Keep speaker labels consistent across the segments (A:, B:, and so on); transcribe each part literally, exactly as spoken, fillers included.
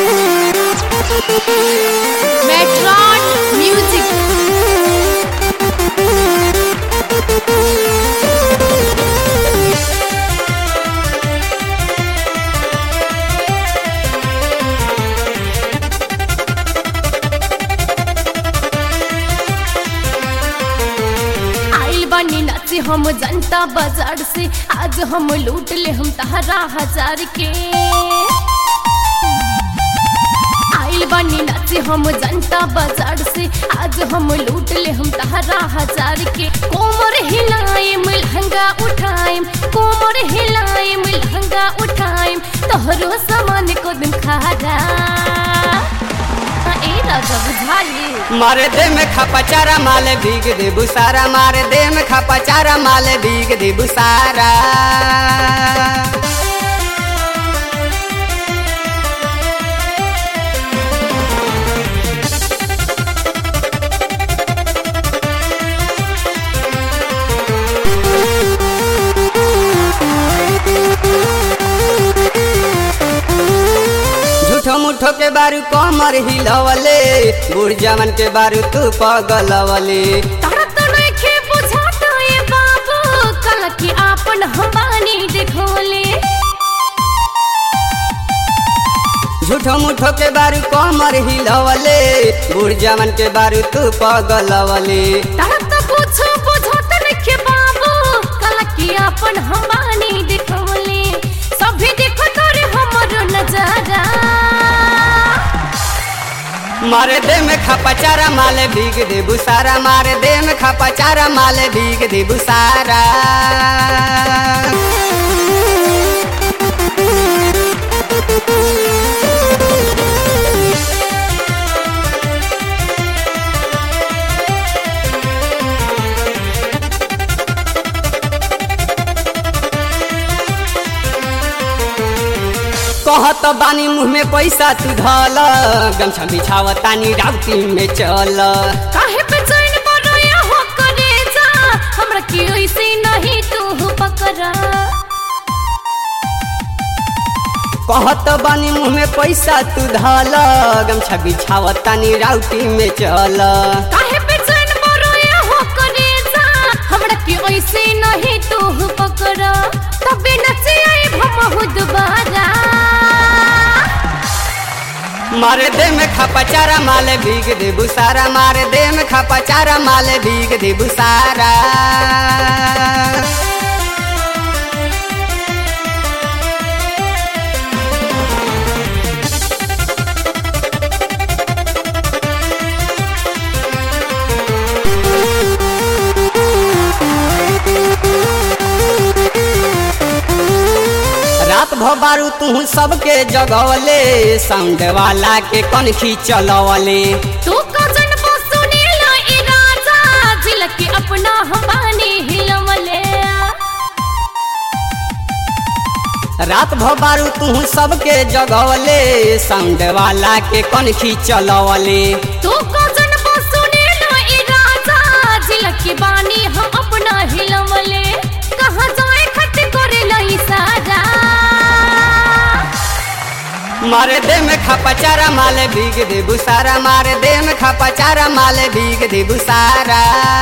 A: मेट्रॉन music. बनी नाचे हम जनता बाजार से, आज हम लूट ले हम तहरा हजार के। आइल बनी नाचे हम जनता बाजार से, आज हम लूट ले हम तहरा हजार के। कोमर हिलाएम लहंगा उठाएम, कोमर हिलाएम लहंगा उठाएम, तोहरो सामान को दिन खारा
B: मारे दे में खपचारा माले भीग दे बुसारा, मारे दे में खपचारा माले भीग दे बुसारा। झूठो मुठो के बारू कमर हिलवले, बूढ़ जवन के बारू तू पगलवले।
A: तारा तो नइखे बुझात ए बाबू, कल की आपन हमानी देखोले।
B: झूठो मुठो के बारू कमर हिलवले, बूढ़ जवन के बारू तू पगलवले।
A: तारा तो कुछ बुझात नइखे बाबू, कल की आपन हमानी देखोले। सभी देखो तोरे हमरो नजारा,
B: मारे दे में खपचारा माले भीग दे बुसारा, मारे दे में खपचारा माले भीग दे बुसारा। कहत बानी मुँह में पैसा तू धल, गमछा बिछावतानी राउटी में चल।
A: काहे पे चैन बरोया हो करे जा, हमरा की ओइसे नहीं तू पकड़ा।
B: कहत बानी मुँह में पैसा तू धल, गमछा बिछावतानी राउटी में चल।
A: काहे पे चैन बरोया हो करे जा, हमरा की ओइसे नहीं तू पकड़ा। तबे नचे आई भमहु दोबारा,
B: मारे दे में खपचारा माले भीग दे बुसारा, मारे दे में खपचारा माले भीग दे बुसारा। रात भबारू तू सबके जगवले, साउंड वाला के कनखी चलवले।
A: तू कजन बसुनी ला ए राजा, जिलक के अपना हमानी हिलवले।
B: रात भबारू तू सबके जगवले, साउंड वाला के कनखी चलवले।
A: तू कजन बसुनी ला ए राजा, जिलक के बानी हम अपना हिलवले। कहाँ जाए खट करे लाई सारा,
B: मारे दे में खपचारा माले भीग दे बुसारा, मारे दे में खपचारा माले भीग दे बुसारा।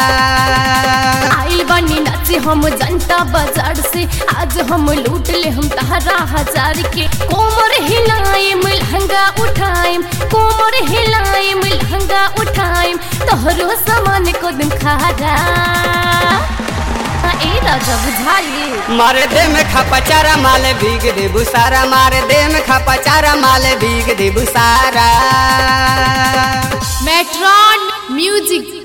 A: आइल बनी नाचे हम जनता बाजार से, आज हम लूट ले हम तहरा हजार के। कोमर हिलाएम लहंगा उठाएम, कोमर हिलाएम लहंगा उठाएम, तोहरो सामान को दिन खारा। ए राजा बुझाली,
B: मारे दे में खपचारा माले भीग दे बुसारा, मारे दे में खपचारा माले भीग दे बुसारा।
A: मेट्रॉन म्यूजिक।